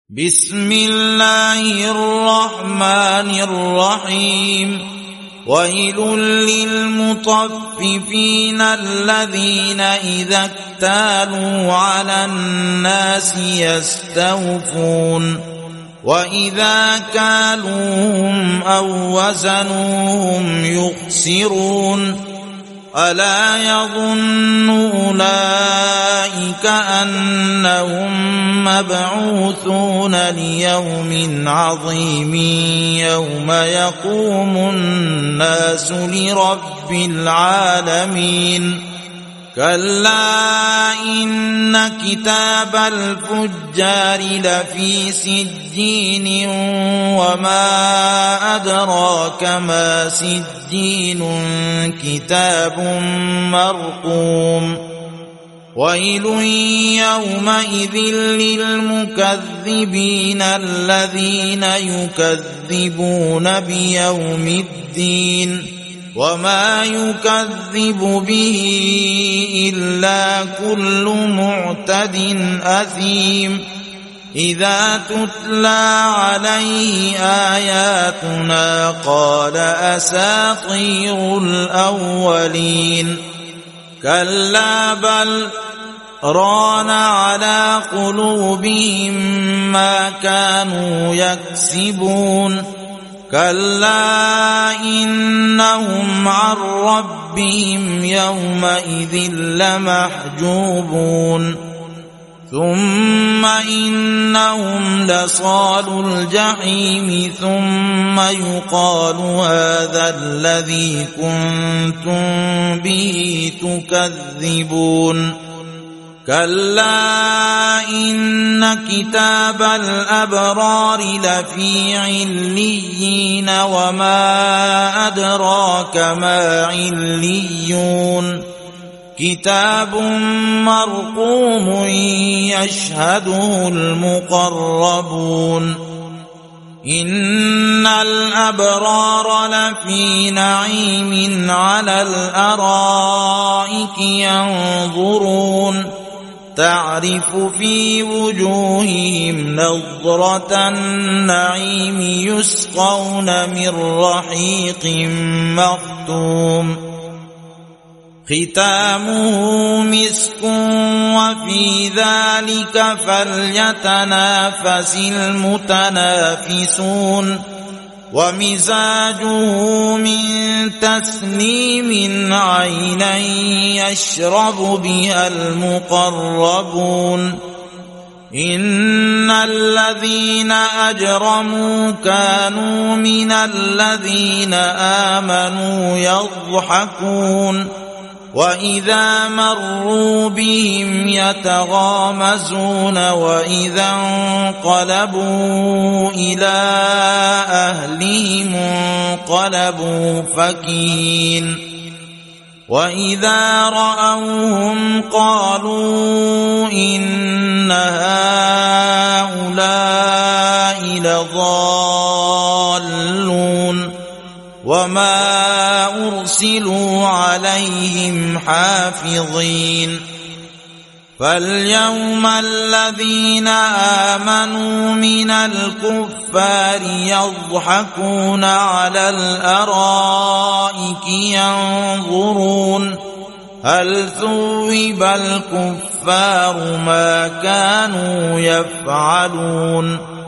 بسم الله الرحمن الرحيم ويل للمطففين الذين إذا اكتالوا على الناس يستوفون وإذا كالوهم أو وزنوهم يخسرون ألا يظن أولئك أنهم مبعوثون ليوم عظيم يوم يقوم الناس لرب العالمين كلا إن كتاب الفجار لفي سجين وما أدراك ما سجين كتاب مرقوم ويل يومئذ للمكذبين الذين يكذبون بيوم الدين وما يكذب به إلا كل معتد أثيم إذا تتلى عليه آياتنا قال أساطير الأولين كلا بل ران على قلوبهم ما كانوا يكسبون كلا إنهم عن ربهم يومئذ لمحجوبون ثم إنهم لصالوا الجحيم ثم يقال هذا الذي كنتم به تكذبون كلا إن كتاب الأبرار لفي عليين وما أدراك ما عليون كتاب مرقوم يشهده المقربون إن الأبرار لفي نعيم على الأرائك ينظرون تعرف في وجوههم نضرة النعيم يسقون من رحيق مختوم ختامه مسك وفي ذلك فليتنافس المتنافسون ومزاجه من تسنيم عينا يشرب بها المقربون إن الذين أجرموا كانوا من الذين آمنوا يضحكون وإذا مروا بهم يتغامزون وإذا انقلبوا إلى أهلهم انقلبوا فكين وإذا رأوهم قالوا إن هؤلاء لضالون وما أرسلوا عليهم حافظين فاليوم الذين آمنوا من الكفار يضحكون على الأرائك ينظرون هل ثوب الكفار ما كانوا يفعلون